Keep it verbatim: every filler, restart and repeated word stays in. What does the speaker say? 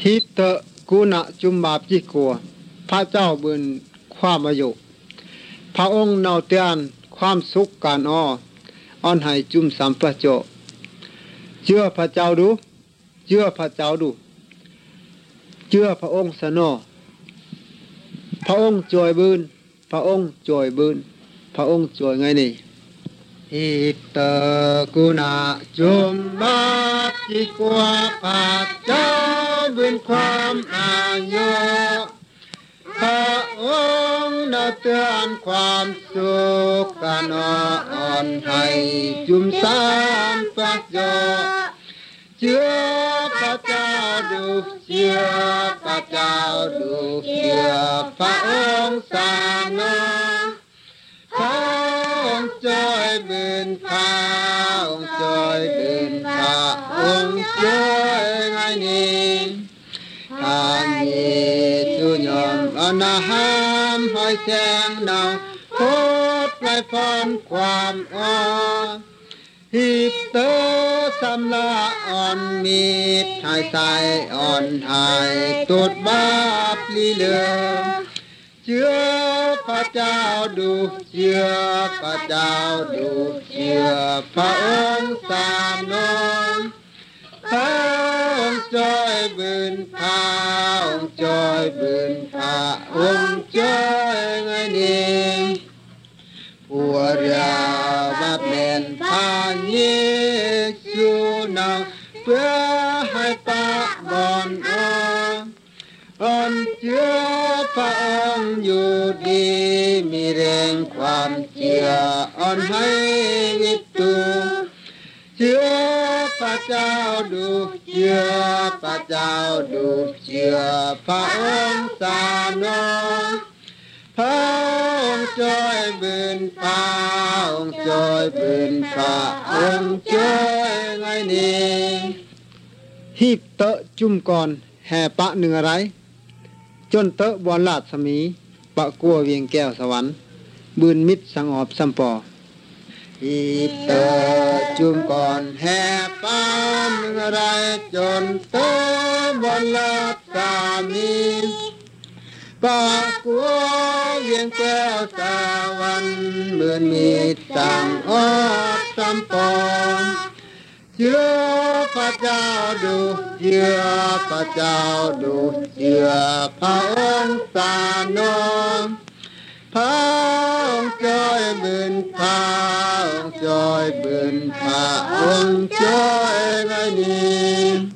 ฮิตเตกุณะจุมบาปจิกัวพระเจ้าเบินความอายุพระองค์เนาเตียนความสุขการอ้ออ่อนให้จุมสัมปะโจเชื่อพระเจ้าดูเชื่อพระเจ้าดูเชื่อพระองค์สนอพระองค์จอยบืนพระองค์จอยบืนพระองค์จอยไงนี่อิตะกุณะจุมบาปจิกัวพระเจ้าบืนความอายุพระองค์เนาเตือนความสุขกันอ่อนให้จุมสามปัจโยเชื่อพระเจ้าดูเชื่อพระเจ้าดูเชื่อพระองค์สานอพระองค์จอยบืนพระองค์จอยบืนพระองค์จอยไงนี้ทานเยซูยอมอนาหามหอยแสงดาวโคตรไพพรความอ้อฮิตเตอสำละอ่อนมีดหายใสอ่อนหายตุดบาปลีเลือเชื่อพระเจ้าดูเชื่อพระเจ้าดูเชื่อพระองค์สามน้องพระองค์จอยบืนพระองค์จอยบืนพระองค์จอยไงนี้ผัวราบับเล่นพระเยซูนางเพื่อให้ปะบอนอ้ออ่อนเชื่อพระองค์อยู่ดีมีแรงความเชื่ออ่อนให้วิตูเชื่อพระเจ้าดูเชื่อพระเจ้าดูเชื่อพระองค์สานอพระองค์จอยบืนพระองค์จอยบืนพระองค์จอยไงนี้ฮีบเตะจุ่มก่อนแห่ปะเนื้อไรจนเตะบอลลาดสมีปะกัวเวียงแก้วสวรรค์บืนมิตรสังออบสัมปอฮีบเตะจุ่มก่อนแห่ปะเนื้อไรจนเตะบอลลาดสามีปะกัวเวียงแก้วสวรรค์บืนมิตรสังออบสัมปอเชื่อพระเจ้าดูเชื่อพระเจ้าดูเชื่อพระองค์สานอพระองค์จอยบืนพระองค์จอยบืนพระองค์จอยไงนี้